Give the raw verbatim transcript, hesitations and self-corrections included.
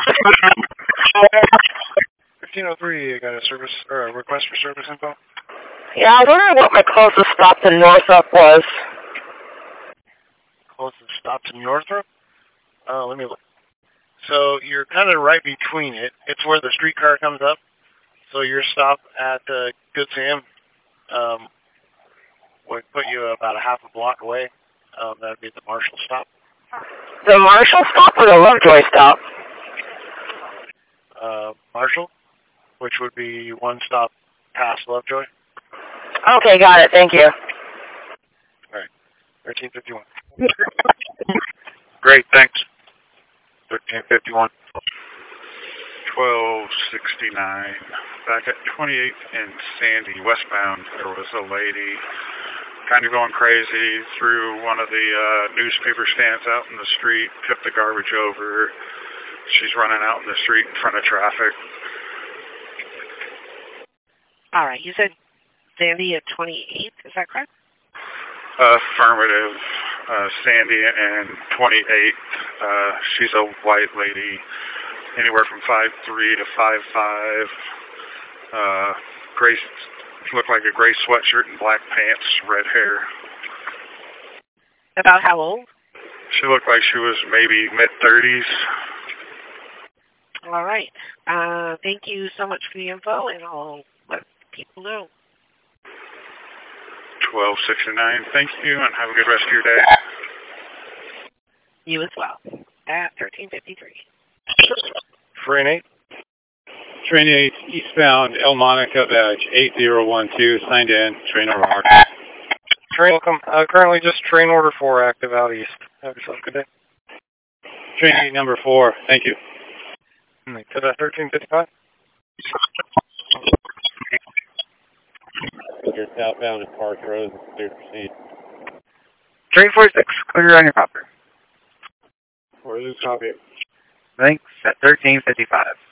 fifteen oh three, I got a service, or a request for service info. Yeah, I was wondering what my closest stop to Northrop was. Closest stop to Northrop? Oh, let me look. So you're kind of right between it. It's where the streetcar comes up. So your stop at uh, Good Sam um, would put you about a half a block away. Um, that would be the Marshall stop. The Marshall stop or the Lovejoy stop? Uh, Marshall, which would be one stop past Lovejoy. Okay, got it. Thank you. All right. thirteen fifty-one. Great, thanks. thirteen fifty-one. twelve sixty-nine. Back at twenty-eighth and Sandy, westbound, there was a lady kind of going crazy through one of the uh, newspaper stands out in the street, tipped the garbage over. She's running out in the street in front of traffic. All right, you said Sandy at twenty-eighth, is that correct? Affirmative. Uh, Sandy and twenty-eighth. Uh, she's a white lady, anywhere from five three to five five. Uh, gray, looked like a gray sweatshirt and black pants, red hair. About how old? She looked like she was maybe mid-thirties. All right. Uh, thank you so much for the info, and I'll let people know. twelve sixty-nine. Thank you, and have a good rest of your day. You as well. At thirteen fifty-three. Train eight. Train eight, eastbound El Monica, badge eight zero one two, signed in, train order marked. Train welcome. Uh, currently just train order four active out east. Have yourself a good day. Train eight, number four, thank you. To the thirteen fifty-five. You're southbound at Park Road, clear to proceed. Train forty-six, clear on your copper. Where's this copy? Thanks, at thirteen fifty-five.